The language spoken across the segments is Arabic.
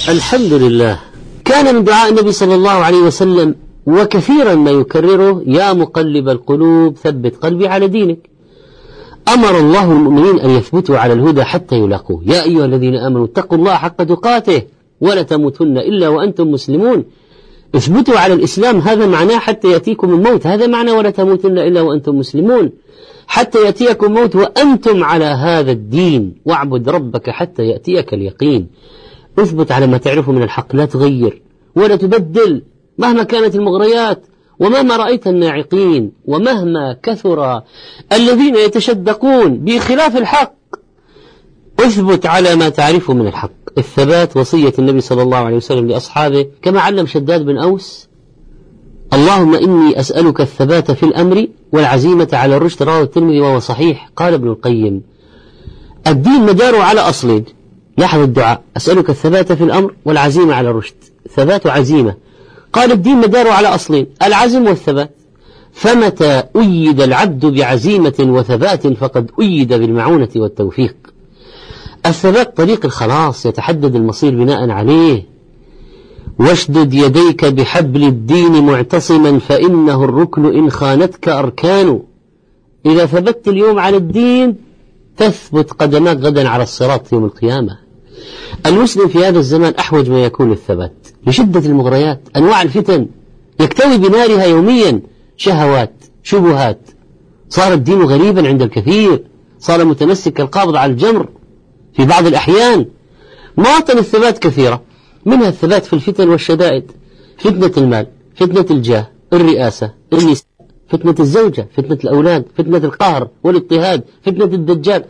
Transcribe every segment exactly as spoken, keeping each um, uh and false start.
الحمد لله. كان من دعاء النبي صلى الله عليه وسلم وكثيرا ما يكرره: يا مقلب القلوب ثبت قلبي على دينك. أمر الله المؤمنين أن يثبتوا على الهدى حتى يلاقوه. يا أيها الذين آمنوا اتقوا الله حق تقاته ولا تموتن إلا وأنتم مسلمون. اثبتوا على الإسلام، هذا معناه حتى يأتيكم الموت، هذا معنى ولا تموتن إلا وأنتم مسلمون، حتى يأتيكم الموت وأنتم على هذا الدين. واعبد ربك حتى يأتيك اليقين. اثبت على ما تعرفه من الحق، لا تغير ولا تبدل مهما كانت المغريات ومهما رأيت الناعقين ومهما كثر الذين يتشدقون بخلاف الحق. اثبت على ما تعرفه من الحق. الثبات وصية النبي صلى الله عليه وسلم لأصحابه كما علم شداد بن أوس: اللهم إني أسألك الثبات في الأمر والعزيمة على الرشد. رواه الترمذي وهو صحيح. قال ابن القيم: الدين مداره على أصلين. لاحظ الدعاء: أسألك الثبات في الأمر والعزيمة على الرشد. ثبات وعزيمة. قال الدين مداره على أصلين: العزم والثبات. فمتى أيد العبد بعزيمة وثبات فقد أيد بالمعونة والتوفيق. الثبات طريق الخلاص، يتحدد المصير بناء عليه. واشدد يديك بحبل الدين معتصما فإنه الركن إن خانتك أركان. إذا ثبت اليوم على الدين تثبت قدماك غدا على الصراط يوم القيامة. المسلم في هذا الزمان أحوج ما يكون للثبات لشدة المغريات، أنواع الفتن يكتوي بنارها يوميا، شهوات، شبهات. صار الدين غريبا عند الكثير، صار متمسك القابض على الجمر في بعض الأحيان. مواطن الثبات كثيرة، منها الثبات في الفتن والشدائد: فتنة المال، فتنة الجاه، الرئاسة، النساء، فتنة الزوجة، فتنة الأولاد، فتنة القهر والاضطهاد، فتنة الدجال.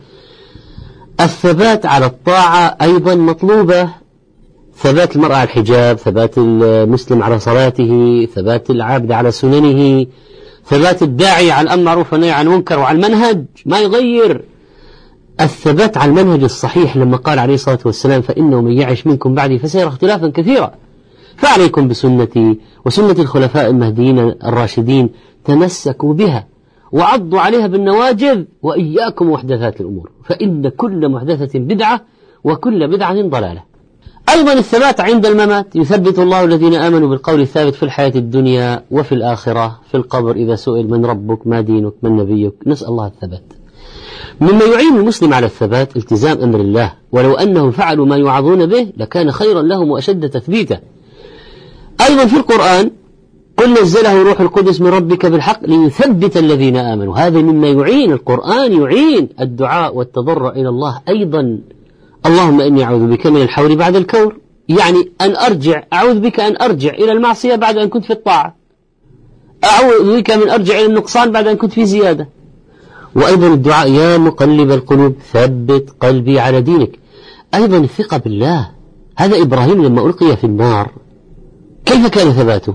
الثبات على الطاعة أيضا مطلوبة: ثبات المرأة على الحجاب، ثبات المسلم على صلاته، ثبات العابد على سننه، ثبات الداعي على الأمر معروف والنهي عن المنكر وعلى المنهج ما يغير. الثبات على المنهج الصحيح لما قال عليه الصلاة والسلام: فإنه من يعش منكم بعدي فسيرى اختلافا كثيرا، فعليكم بسنتي وسنة الخلفاء المهديين الراشدين، تمسكوا بها وعضوا عليها بالنواجذ، وإياكم محدثات الأمور فإن كل محدثة بدعة وكل بدعة ضلالة. أيضا الثبات عند الممات: يثبت الله الذين آمنوا بالقول الثابت في الحياة الدنيا وفي الآخرة، في القبر إذا سئل من ربك ما دينك من نبيك، نسأل الله الثبات. مما يعين المسلم على الثبات التزام أمر الله، ولو أنهم فعلوا ما يوعظون به لكان خيرا لهم وأشد تثبيتا. أيضا في القرآن: قل نزله روح القدس من ربك بالحق ليثبت الذين آمنوا. هذا مما يعين القرآن، يعين الدعاء والتضرع إلى الله. أيضا: اللهم إني أعوذ بك من الحور بعد الكور، يعني أن أرجع، أعوذ بك أن أرجع إلى المعصية بعد أن كنت في الطاعة، أعوذ بك من أرجع إلى النقصان بعد أن كنت في زيادة. وأيضا الدعاء: يا مقلب القلوب ثبت قلبي على دينك. أيضا الثقة بالله. هذا إبراهيم لما ألقي في النار كيف كان ثباته؟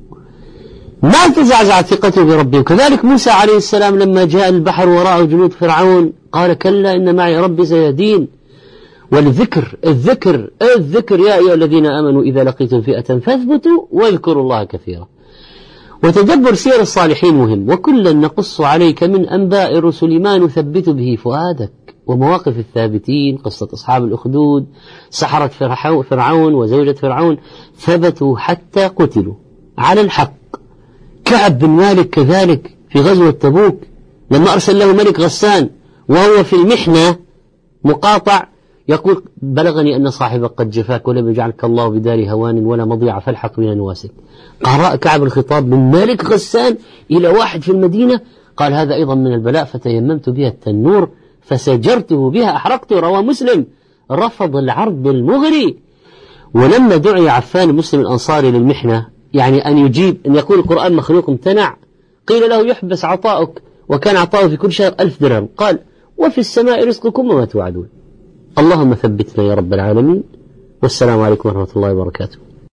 ما تزعزعت ثقته بربه. وكذلك موسى عليه السلام لما جاء البحر وراءه جنود فرعون قال: كلا إن معي ربي سيهدين. والذكر الذكر الذكر: يا أيها الذين آمنوا إذا لقيتم فئة فاثبتوا واذكروا الله كثيرا. وتدبر سير الصالحين مهم. وكلا نقص عليك من أنباء الرسل ما نثبت به فؤادك. ومواقف الثابتين: قصة أصحاب الأخدود، سحرة فرعون وزوجة فرعون، ثبتوا حتى قتلوا على الحق. كعب بن مالك كذلك في غزوة تبوك لما أرسل له ملك غسان وهو في المحنة مقاطع يقول: بلغني أن صاحبك قد جفاك ولم يجعلك الله بدار هوان ولا مضيع فالحق من نواسك. قرأ كعب الخطاب من ملك غسان إلى واحد في المدينة، قال: هذا أيضا من البلاء، فتيممت بها التنور فسجرته بها أحرقته. رواه مسلم. رفض العرض المغري. ولما دعي عفان مسلم الأنصاري للمحنة، يعني أن يجيب أن يقول القرآن مخلوق، امتنع. قيل له: يحبس عطاؤك، وكان عطاؤه في كل شهر ألف درهم. قال: وفي السماء رزقكم وما توعدون. اللهم ثبتنا يا رب العالمين. والسلام عليكم ورحمة الله وبركاته.